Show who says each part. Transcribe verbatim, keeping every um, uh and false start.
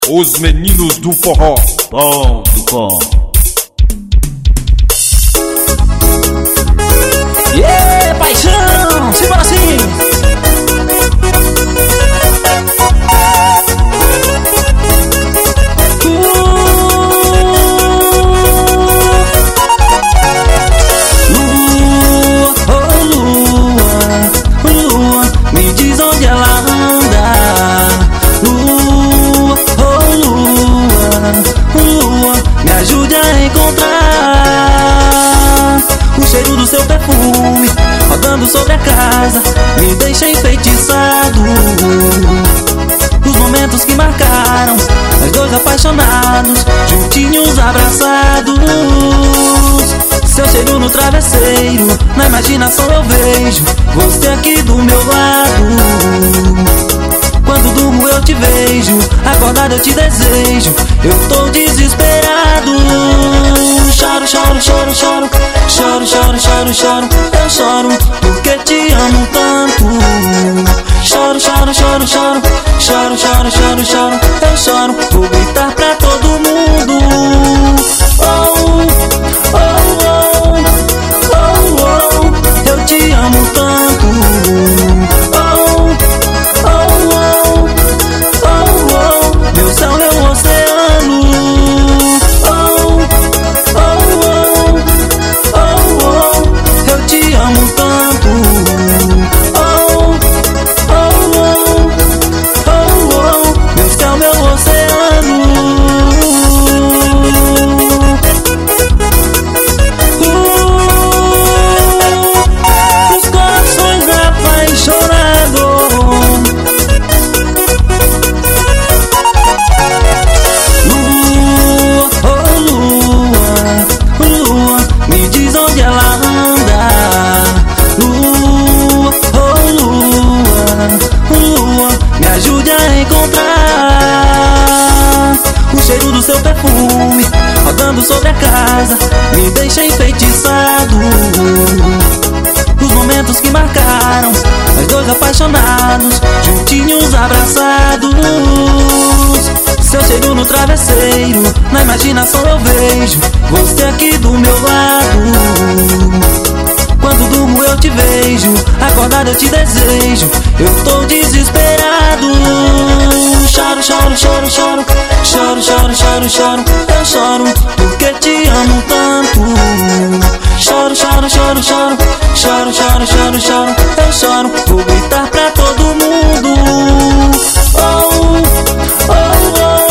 Speaker 1: Os meninos do forró ponto com.
Speaker 2: Yeah, paixão, simbora assim. Lua, oh lua, lua, me diz onde ela anda. Lua, oh lua, lua, me ajude a encontrar o cheiro do seu perfume rodando sobre a casa, me deixa enfeitiçado. Os momentos que marcaram nós dois apaixonados, juntinhos abraçados. Seu cheiro no travesseiro, na imaginação eu vejo você aqui do meu lado. Quando durmo eu te vejo, acordado eu te desejo, eu tô desesperado. Choro, choro, choro, choro, choro, choro, choro, choro, eu choro porque te amo tanto. Choro, choro, choro, choro, choro, choro, choro, choro, eu choro, vou gritar pra todo mundo. Oh, oh, oh, oh, oh, eu te amo tanto. Oh, oh, oh, oh, oh, meu céu, meu oceano. Oh, oh, oh, oh, oh, eu te amo tanto. Oh, oh, oh, oh, oh, meu céu, meu oceano. Uh, os corações apaixonados. Lua, oh lua, lua, me diz onde ela anda. Lua, oh lua, lua, me ajude a encontrar o cheiro do seu perfume rodando sobre a casa, me deixa enfeitiçado. Os momentos que marcaram nós dois apaixonados, juntinhos abraçados. Seu cheiro no travesseiro, na imaginação eu vejo você aqui do meu lado. Quando durmo eu te vejo, acordado eu te desejo, eu tô desesperado. Choro, choro, choro, choro, choro, choro, choro, choro, eu choro porque te amo tanto. Choro, choro, choro, choro, choro, choro, choro, choro, eu choro, vou gritar pra todo mundo. Oh, oh, oh,